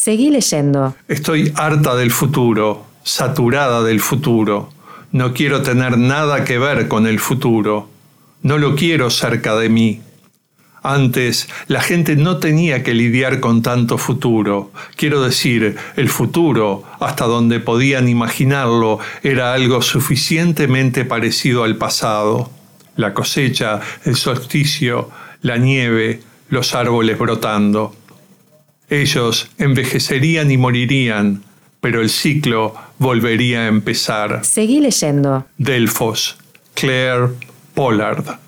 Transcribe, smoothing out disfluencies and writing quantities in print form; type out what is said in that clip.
Seguí leyendo. Estoy harta del futuro, saturada del futuro. No quiero tener nada que ver con el futuro. No lo quiero cerca de mí. Antes, la gente no tenía que lidiar con tanto futuro. Quiero decir, el futuro, hasta donde podían imaginarlo, era algo suficientemente parecido al pasado. La cosecha, el solsticio, la nieve, los árboles brotando. Ellos envejecerían y morirían, pero el ciclo volvería a empezar. Seguí leyendo. Delfos, Claire Pollard.